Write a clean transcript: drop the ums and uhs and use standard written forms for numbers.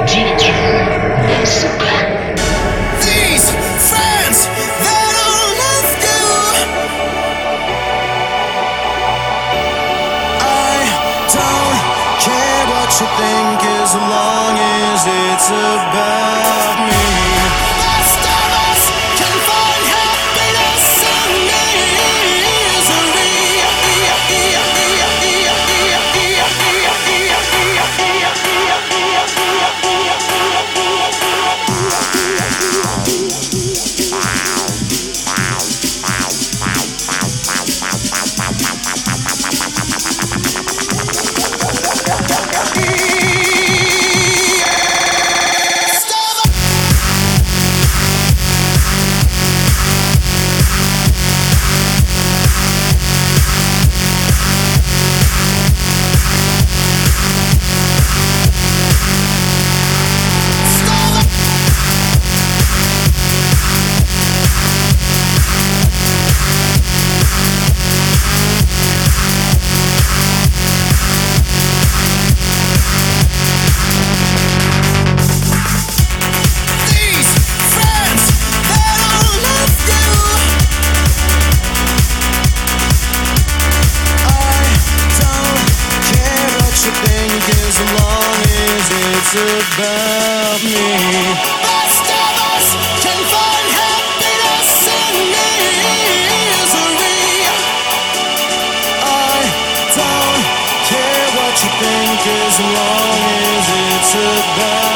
DJ Isaac. These friends, they don't love you. I don't care what you think as long as it's about me. Most of us can find happiness in misery. About me. Most of us can find happiness in misery. I don't care what you think as long as it's about